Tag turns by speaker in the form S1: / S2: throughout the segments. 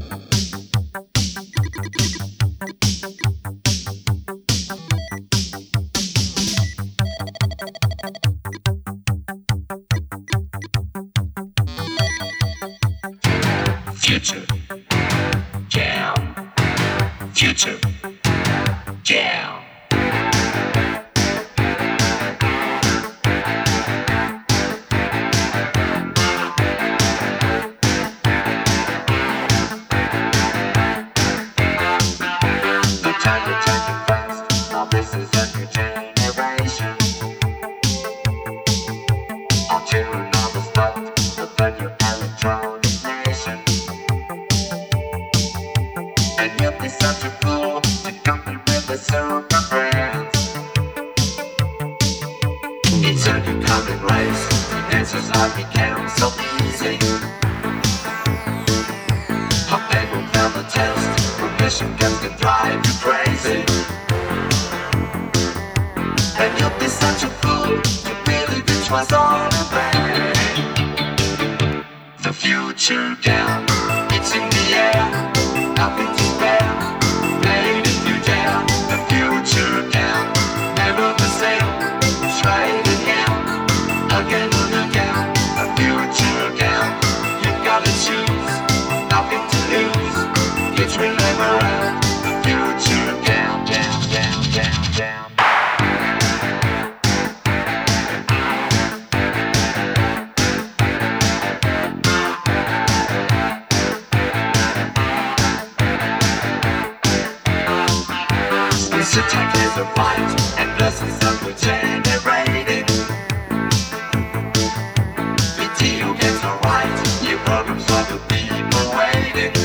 S1: Future Jam. Future Jam. The time you're changing fast. Now this is a new generation. Until another start, the new electronic nation. And you'll be such a fool to compete with the super brands. It's a new coming race. The answers have become so easy. How they will never test. Permission guns can drive you crazy. And you'll be such a fool to believe it was all a plan. The future down, it's in the air. Nothing to spare. Play it if you dare. The future down, never the same. Try it again and again. The future down, you've gotta choose. Nothing to lose. It will never end. The future down, down, down, down, down. This attack is a fight, and blessings are regenerating. Video games are right, new programs for the people waiting.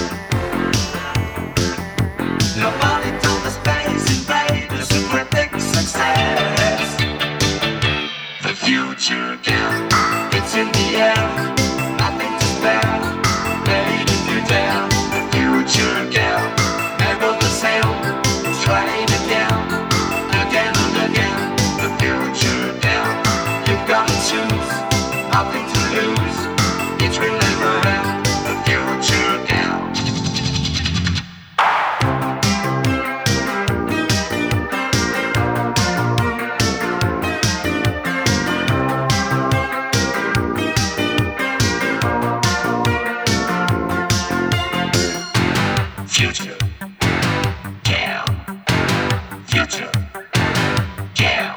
S1: Nobody told the space invaders to predict success. The future down, it's in the air. Nothing to spare, play it if you dare. The future down, never the same. Try it again and again. The future down, you've gotta choose. Nothing to lose. It will never end. The future down. Future down. Future down.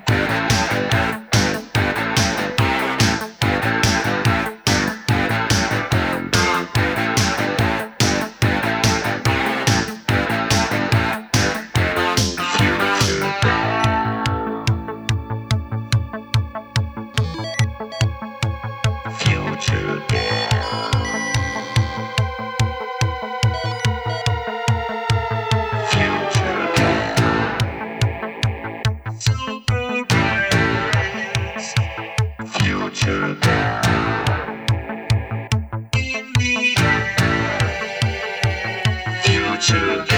S1: Future down. Future down. Super bass. Future down. In the air. Future down.